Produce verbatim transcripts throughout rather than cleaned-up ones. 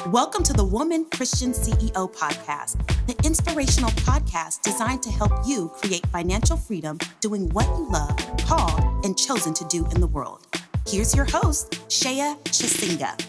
Welcome to the Woman Christian C E O Podcast, the inspirational podcast designed to help you create financial freedom doing what you love, called, and chosen to do in the world. Here's your host, Shea Chisinga.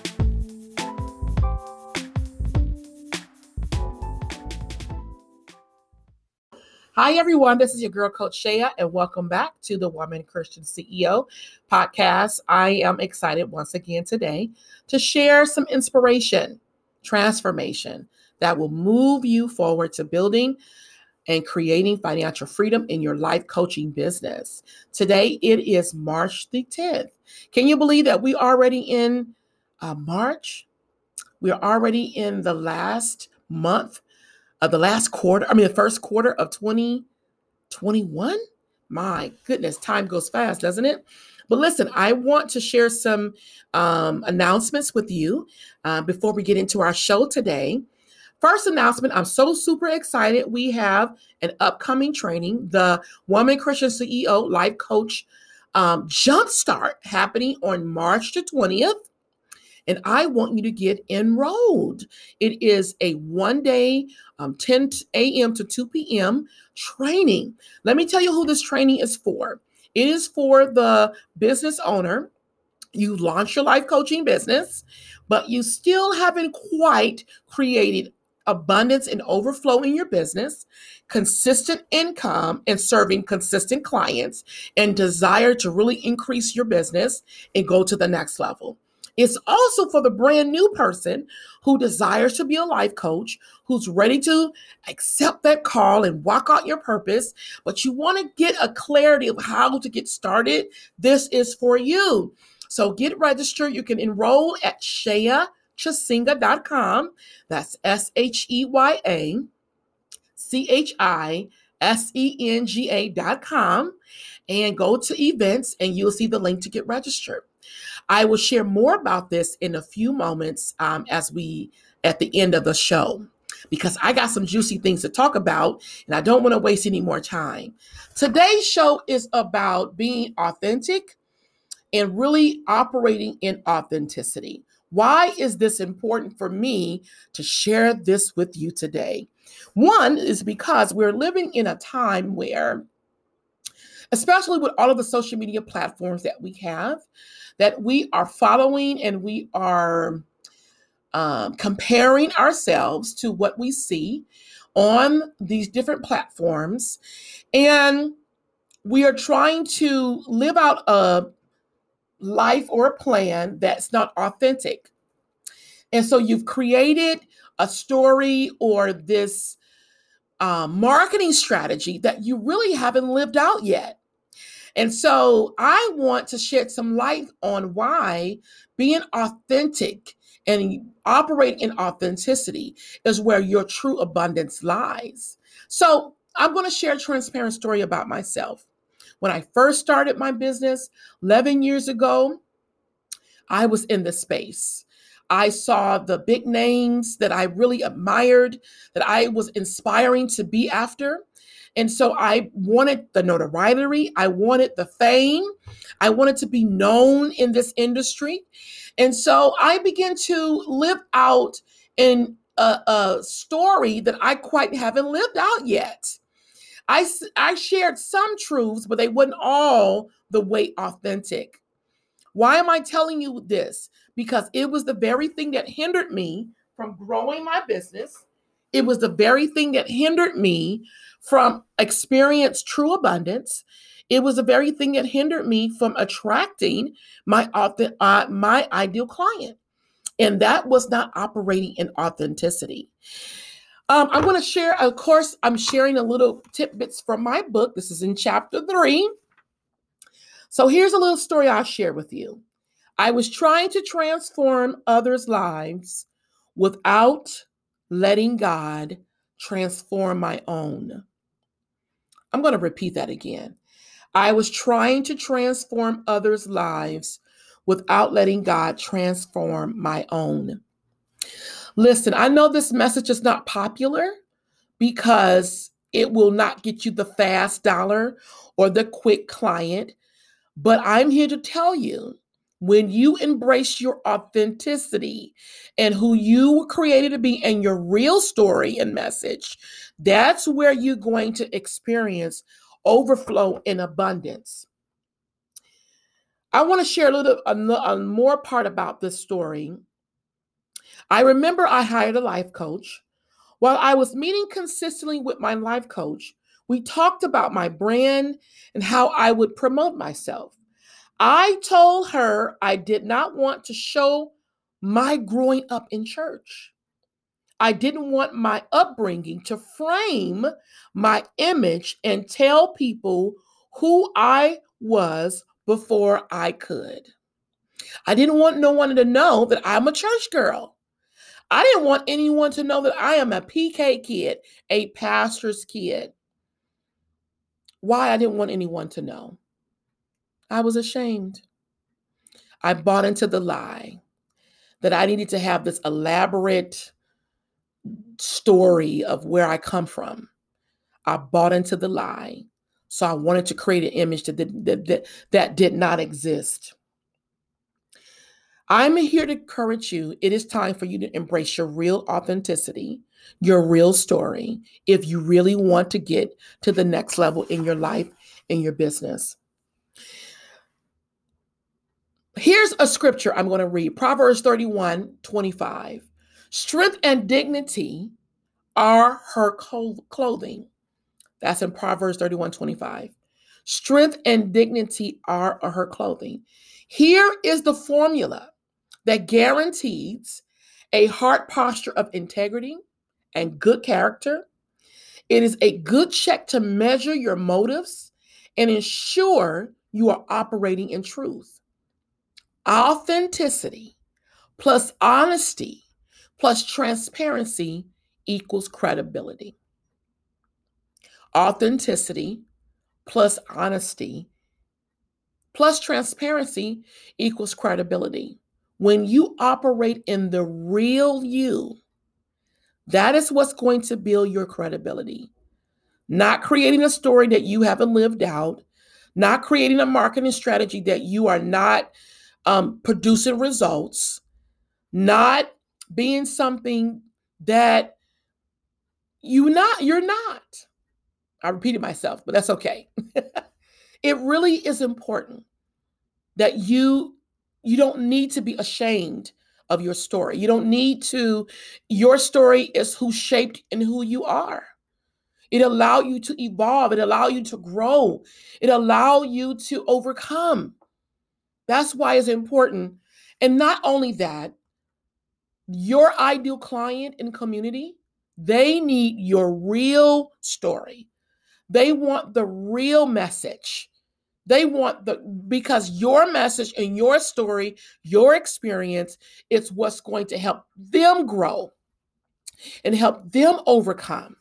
Hi, everyone. This is your girl, Coach Shea, and welcome back to the Woman Christian C E O Podcast. I am excited once again today to share some inspiration, transformation that will move you forward to building and creating financial freedom in your life coaching business. Today, it is March the tenth. Can you believe that we already in uh, March? We're already in the last month of the last quarter, I mean, the first quarter of twenty twenty-one. My goodness, time goes fast, doesn't it? But listen, I want to share some um, announcements with you uh, before we get into our show today. First announcement, I'm so super excited. We have an upcoming training, the Woman Christian C E O Life Coach um, Jumpstart, happening on March the twentieth. And I want you to get enrolled. It is a one-day, um, ten a.m. to two p.m. training. Let me tell you who this training is for. It is for the business owner. You launch your life coaching business, but you still haven't quite created abundance and overflow in your business, consistent income and serving consistent clients, and desire to really increase your business and go to the next level. It's also for the brand new person who desires to be a life coach, who's ready to accept that call and walk out your purpose, but you want to get a clarity of how to get started. This is for you. So get registered. You can enroll at shea chisinga dot com. That's S H E Y A C H I S E N G A dot com, and go to events and you'll see the link to get registered. I will share more about this in a few moments um, as we at the end of the show, because I got some juicy things to talk about and I don't want to waste any more time. Today's show is about being authentic and really operating in authenticity. Why is this important for me to share this with you today? One is because we're living in a time where, especially with all of the social media platforms that we have, that we are following and we are um, comparing ourselves to what we see on these different platforms. And we are trying to live out a life or a plan that's not authentic. And so you've created a story or this uh, marketing strategy that you really haven't lived out yet. And so I want to shed some light on why being authentic and operating in authenticity is where your true abundance lies. So I'm going to share a transparent story about myself. When I first started my business eleven years ago, I was in the space. I saw the big names that I really admired, that I was inspiring to be after. And so I wanted the notoriety, I wanted the fame, I wanted to be known in this industry. And so I began to live out in a, a story that I quite haven't lived out yet. I, I shared some truths, but they weren't all the way authentic. Why am I telling you this? Because it was the very thing that hindered me from growing my business. It was the very thing that hindered me from experience true abundance. It was the very thing that hindered me from attracting my uh, my ideal client. And that was not operating in authenticity. Um, I'm going to share, of course, I'm sharing a little tidbits from my book. This is in chapter three. So here's a little story I'll share with you. I was trying to transform others' lives without letting God transform my own. I'm going to repeat that again. I was trying to transform others' lives without letting God transform my own. Listen, I know this message is not popular because it will not get you the fast dollar or the quick client, but I'm here to tell you When you embrace your authenticity and who you were created to be and your real story and message, that's where you're going to experience overflow in abundance. I want to share a little a, a more part about this story. I remember I hired a life coach. While I was meeting consistently with my life coach, we talked about my brand and how I would promote myself. I told her I did not want to show my growing up in church. I didn't want my upbringing to frame my image and tell people who I was before I could. I didn't want no one to know that I'm a church girl. I didn't want anyone to know that I am a P K kid, a pastor's kid. Why I didn't want anyone to know? I was ashamed. I bought into the lie that I needed to have this elaborate story of where I come from. I bought into the lie. So I wanted to create an image that did, that, that, that did not exist. I'm here to encourage you. It is time for you to embrace your real authenticity, your real story, if you really want to get to the next level in your life, in your business. Here's a scripture I'm going to read, Proverbs thirty-one twenty-five. Strength and dignity are her clothing. That's in Proverbs thirty-one twenty-five. Strength and dignity are her clothing. Here is the formula that guarantees a heart posture of integrity and good character. It is a good check to measure your motives and ensure you are operating in truth. Authenticity plus honesty plus transparency equals credibility. Authenticity plus honesty plus transparency equals credibility. When you operate in the real you, that is what's going to build your credibility. Not creating a story that you haven't lived out, not creating a marketing strategy that you are not um, producing results, not being something that you not, you're not. I repeated myself, but that's okay. It really is important that you You don't need to be ashamed of your story. You don't need to, your story is who shaped and who you are. It allows you to evolve. It allows you to grow. It allows you to overcome. That's why it's important. And not only that, your ideal client and community, they need your real story. They want the real message. They want the, because your message and your story, your experience, is what's going to help them grow and help them overcome.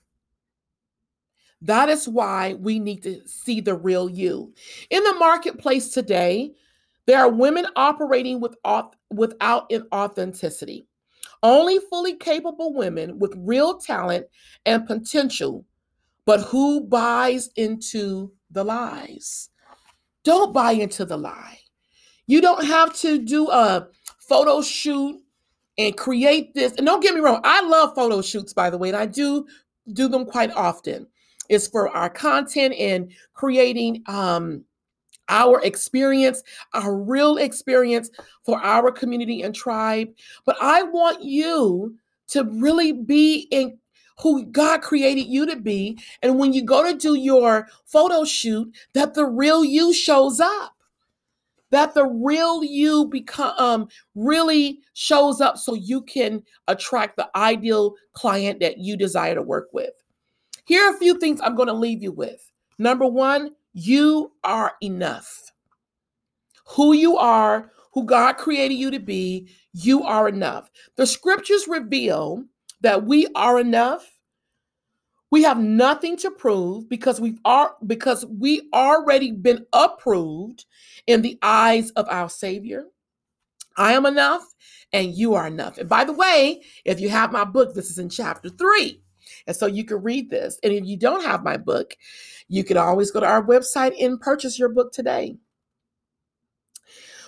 That is why we need to see the real you. In the marketplace today, there are women operating with, without inauthenticity. Only fully capable women with real talent and potential, but who buys into the lies? Don't buy into the lie. You don't have to do a photo shoot and create this. And don't get me wrong, I love photo shoots, by the way, and I do do them quite often. It's for our content and creating um, our experience, our real experience for our community and tribe. But I want you to really be in who God created you to be. And when you go to do your photo shoot, that the real you shows up, that the real you become um, really shows up so you can attract the ideal client that you desire to work with. Here are a few things I'm going to leave you with. Number one, you are enough. Who you are, who God created you to be, you are enough. The scriptures reveal that we are enough. We have nothing to prove because we've are because we already been approved in the eyes of our Savior. I am enough and you are enough. And by the way, if you have my book, this is in chapter three. And so you can read this. And if you don't have my book, you can always go to our website and purchase your book today.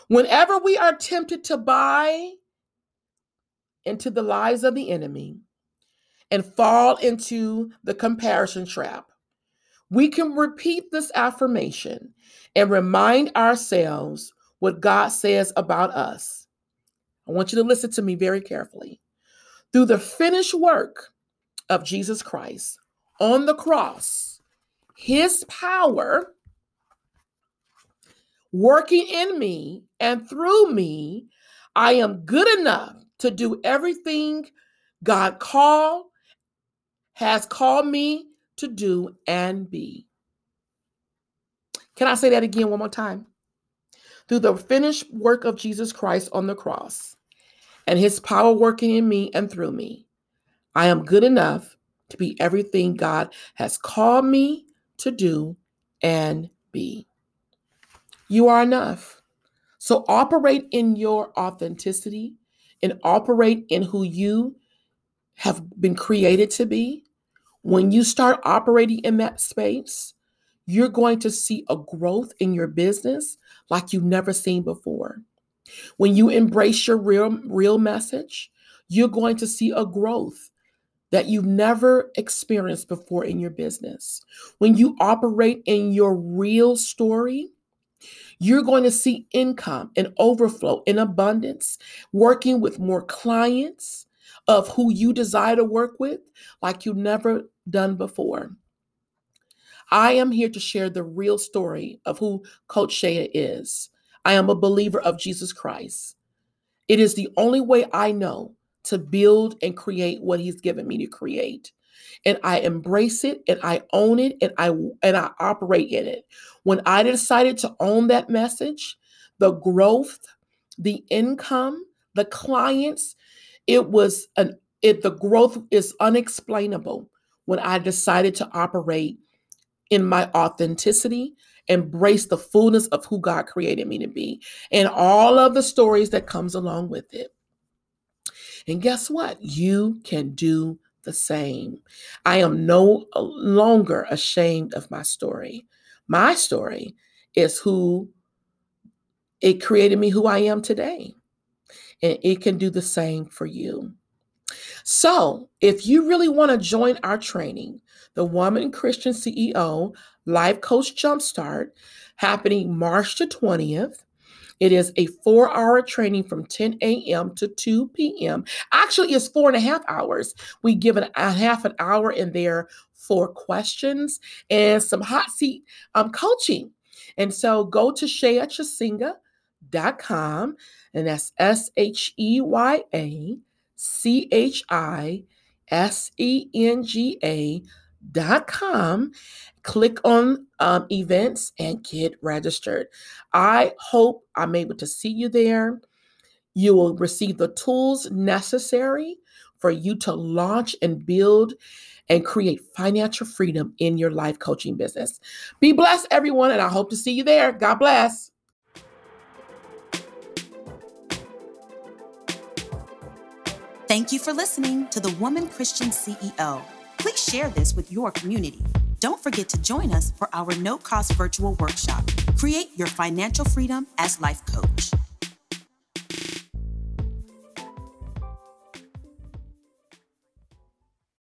Whenever we are tempted to buy into the lies of the enemy and fall into the comparison trap, we can repeat this affirmation and remind ourselves what God says about us. I want you to listen to me very carefully. Through the finished work of Jesus Christ on the cross, his power working in me and through me, I am good enough to do everything God called, has called me to do and be. Can I say that again one more time? Through the finished work of Jesus Christ on the cross and his power working in me and through me, I am good enough to be everything God has called me to do and be. You are enough. So operate in your authenticity and operate in who you have been created to be. When you start operating in that space, you're going to see a growth in your business like you've never seen before. When you embrace your real, real message, you're going to see a growth that you've never experienced before in your business. When you operate in your real story, you're going to see income and overflow in abundance, working with more clients of who you desire to work with like you've never done before. I am here to share the real story of who Coach Shea is. I am a believer of Jesus Christ. It is the only way I know to build and create what he's given me to create. And I embrace it and I own it and I and I operate in it. When I decided to own that message, the growth, the income, the clients, it was an it the growth is unexplainable when I decided to operate in my authenticity, embrace the fullness of who God created me to be, and all of the stories that comes along with it. And guess what? You can do the same. I am no longer ashamed of my story. My story is who it created me, who I am today. And it can do the same for you. So if you really want to join our training, the Woman Christian C E O Life Coach Jumpstart, happening March the twentieth, it is a four-hour training from ten a.m. to two p.m. Actually, it's four and a half hours. We give it a half an hour in there for questions and some hot seat um, coaching. And so go to shea chisenga dot com, and that's S H E Y A C H I S E N G A dot com. Click on um, events and get registered. I hope I'm able to see you there. You will receive the tools necessary for you to launch and build and create financial freedom in your life coaching business. Be blessed, everyone, and I hope to see you there. God bless. Thank you for listening to the Woman Christian C E O. Please share this with your community. Don't forget to join us for our no-cost virtual workshop, Create Your Financial Freedom as Life Coach.